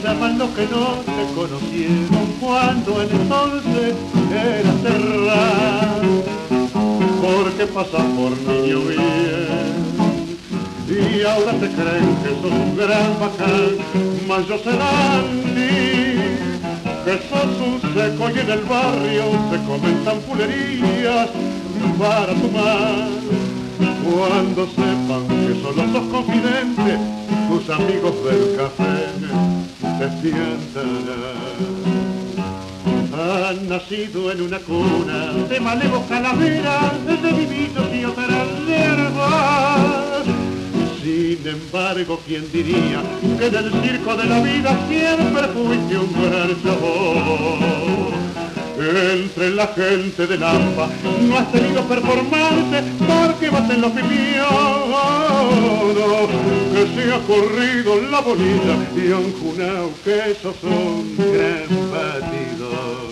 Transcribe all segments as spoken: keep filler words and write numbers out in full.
llaman los que no te conocieron cuando entonces era cerrar, porque pasas por niño bien y ahora te creen que sos un gran bacán, mas yo sé Dandy, que sos un seco y en el barrio se comentan fulerías para tomar. Cuando sepan que solo sos confidente, tus amigos del café te pientan. Han nacido en una cuna de malevos calaveras, de vivitos y otras hierbas. Sin embargo, ¿quién diría que en el circo de la vida siempre fuiste un gran chabón? Entre la gente de Lampa no has tenido performance porque vas en los pipiolos, que se ha corrido la bolilla y han junado que sos un gran batidor.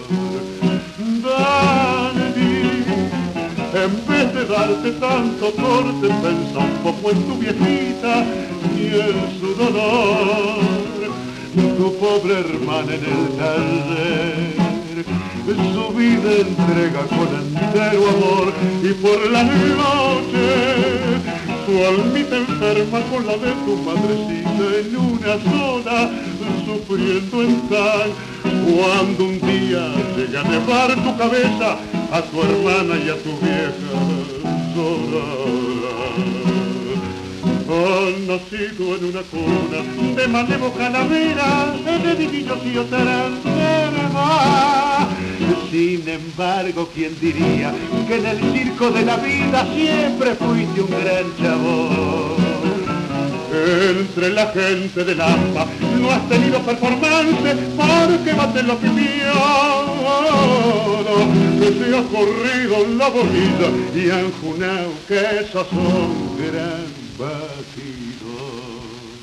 Dandy, en vez de darte tanto corte, pensa un poco en tu viejita y en su dolor. Tu pobre hermana en el taller su vida entrega con entero amor y por la noche su almita enferma con la de tu madrecita en una sola, sufriendo en tal. Cuando un día llega a nevar tu cabeza, a tu hermana y a tu vieja llorará. Han nacido en una cuna de malevo calavera, de divillos y otras hierbas. Sin embargo, ¿quién diría que en el circo de la vida siempre fuiste un gran chabón? Entre la gente de Lampa no has tenido performance porque baten los pipiolos, que se ha corrido la bolilla y han junado que sos un gran batidor.